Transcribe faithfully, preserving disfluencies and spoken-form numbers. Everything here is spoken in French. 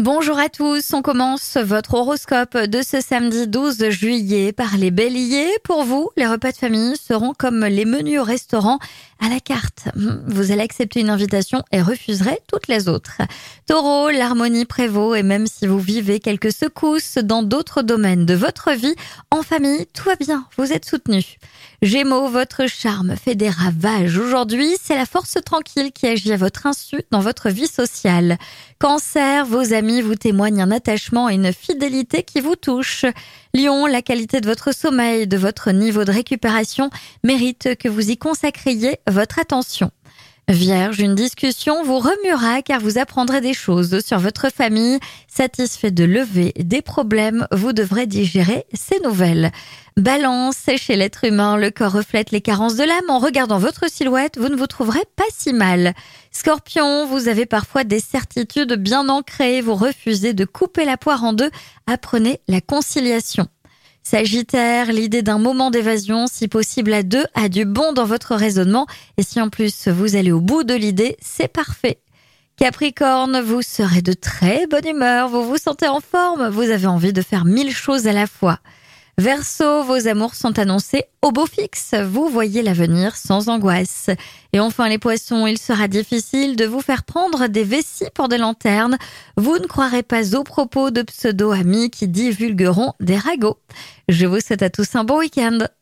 Bonjour à tous, on commence votre horoscope de ce samedi douze juillet par les béliers. Pour vous, les repas de famille seront comme les menus au restaurant à la carte. Vous allez accepter une invitation et refuserez toutes les autres. Taureau, l'harmonie prévaut et même si vous vivez quelques secousses dans d'autres domaines de votre vie, en famille, tout va bien, vous êtes soutenu. Gémeaux, votre charme fait des ravages. Aujourd'hui, c'est la force tranquille qui agit à votre insu dans votre vie sociale. Cancer, vos amis vous témoignent un attachement et une fidélité qui vous touche. Lion, la qualité de votre sommeil, de votre niveau de récupération mérite que vous y consacriez votre attention. Vierge, une discussion vous remuera car vous apprendrez des choses sur votre famille. Satisfait de lever des problèmes, vous devrez digérer ces nouvelles. Balance, chez l'être humain, le corps reflète les carences de l'âme. En regardant votre silhouette, vous ne vous trouverez pas si mal. Scorpion, vous avez parfois des certitudes bien ancrées. Vous refusez de couper la poire en deux. Apprenez la conciliation. Sagittaire, l'idée d'un moment d'évasion, si possible à deux, a du bon dans votre raisonnement. Et si en plus vous allez au bout de l'idée, c'est parfait. Capricorne, vous serez de très bonne humeur, vous vous sentez en forme, vous avez envie de faire mille choses à la fois. Verseau, vos amours sont annoncés au beau fixe, vous voyez l'avenir sans angoisse. Et enfin les poissons, il sera difficile de vous faire prendre des vessies pour des lanternes. Vous ne croirez pas aux propos de pseudo-amis qui divulgueront des ragots. Je vous souhaite à tous un bon week-end.